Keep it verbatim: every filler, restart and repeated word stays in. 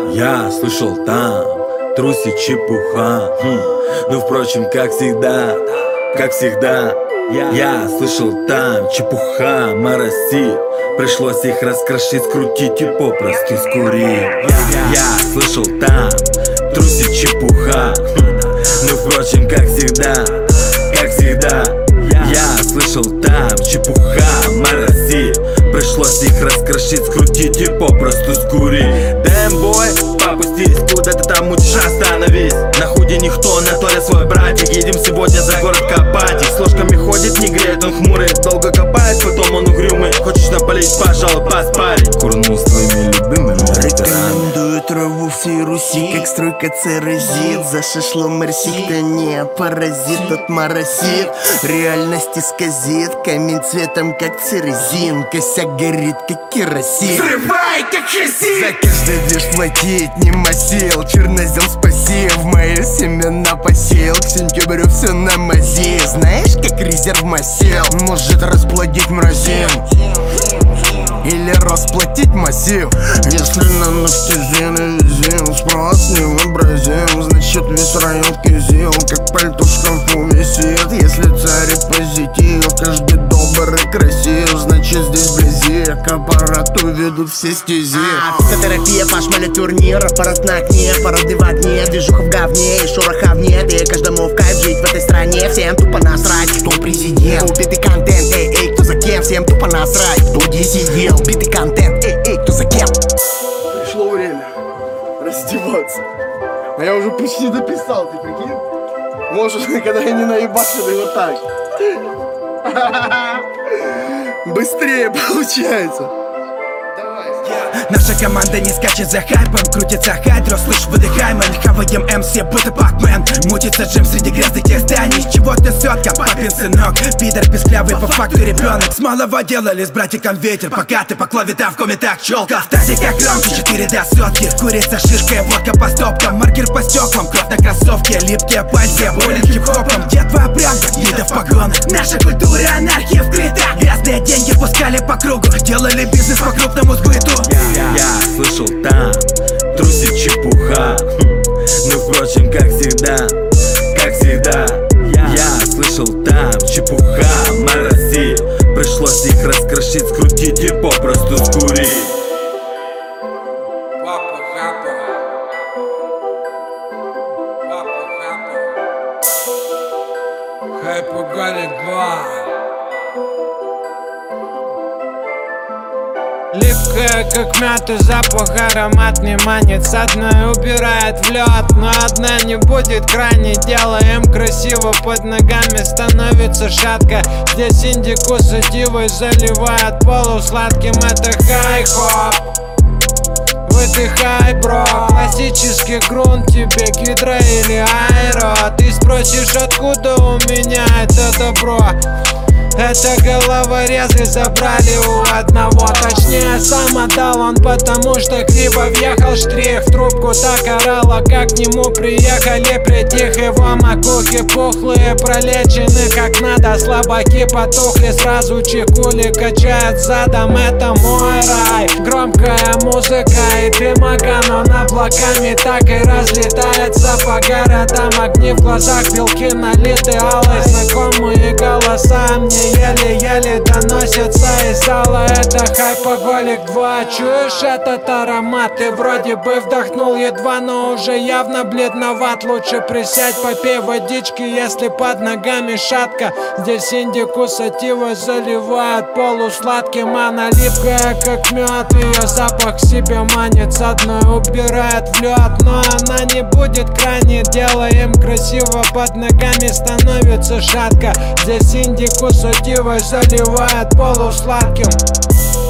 Я слышал там, трусит чепуха, хм. Ну впрочем, как всегда, как всегда. Я слышал там, чепуха моросит. Пришлось их раскрошить, скрутить и попросту скурить. Я слышал там, трусит чепуха, хм. Ну впрочем, как всегда, как всегда. Я слышал там, чепуха моросит. Пришлось их раскрошить, скрутить и попросту скурить. Дэм, бой, попустись, куда ты там мутишь, остановись. На худе никто, на то я свой братик. Едем сегодня за город копать. И с ложками ходит, не греет, он хмурый. Долго копает, потом он угрюмый. Хочешь напалить, пожалуй, поспарить. Курнул с твоими любимыми ресторанами. Рекомендую траву всей Руси, как стройка церезит. За шашлом мерсик, да не паразит, тот моросит. Реальность исказит, камень цветом, как церезин. Косяк горит, как керосин. Взрывай, как хасид. За каждый движ платить не масил. Чернозем спаси, в мои семена посел. К сентябрю все на мази. Знаешь, как резерв масел может расплодить мразин или расплатить массив. Если на нафтизин и визин спрос невообразим, значит весь район кизил, как пальто в шкафу висит. Если царь и позитив, каждый добрый и красив, значит здесь вблизи к аппарату ведут все стези. А, психотерапия, пашмали турнир, аппарат на окне, породы в огне, движуха в говне и шороха в небе. Каждому в кайф жить в этой стране, всем тупо насрать, кто президент. Убитый контент, эй, эй, кто за кем, всем тупо насрать, кто где сидел. Убитый контент, эй, эй, кто за кем. Пришло время раздеваться. А я уже почти дописал, ты прикинь? Может, когда я не наебашил его так. Быстрее получается. Наша команда не скачет за хайпом, крутится хайдро, слышь, выдыхай, мы хаваем эм си, будто пакмен. Мутится джем среди грязных тех зданий, из чего ты сотка, папин сынок. Пидор песклявый, по факту ребенок. С малого делали с братиком ветер, пока ты по клавитам в комментах челка. Статика громче, четыре до сотки, курица, шишка и водка по стопкам. Маркер по стеклам, кровь на кроссовке, липкие пальцы, болен хип-хопом. Где твоя правда? Еда в погонах. Наша культура, анархия вкрыта. Грязные деньги пускали по кругу, делали бизнес по крупному сбыту. Я слышал там, трусит чепуха, хм. Ну впрочем, как всегда, как всегда. Я слышал там, чепуха моросит. Пришлось их раскрошить, скрутить и попросту скурить. Папа хапа, папа хапа, хайпоголик два. Липкая, как мята, запах, аромат не манит. С одной убирает в лед, но одна не будет крайней. Делаем красиво, под ногами становится шатко. Здесь индику сативой заливает полусладким. Это хай-хоп, выдыхай, бро. Классический грунт, тебе гидро или аэро. Ты спросишь, откуда у меня это добро? Это головорезы забрали у одного. Точнее, сам отдал он, потому что криво въехал штрих. В трубку так орала, как к нему приехали. Притих его макухи пухлые, пролечены как надо. Слабаки потухли, сразу чекули качают задом. Это мой рай, громкая музыка и дымогано над облаками так и разлетается по городам. Огни в глазах, белки налиты алой. Знакомые голоса мне еле-еле доносятся из зала. Это хайпоголик два. Чуешь этот аромат? Ты вроде бы вдохнул едва, но уже явно бледноват. Лучше присядь, попей водички, если под ногами шатка. Здесь индику сативой заливают полусладким. Она липкая, как мед, ее запах себе манит. С одной убирает в лед, но она не будет крайней. Делаем красиво, под ногами становится шатка. Здесь индику сативой заливает полусладким.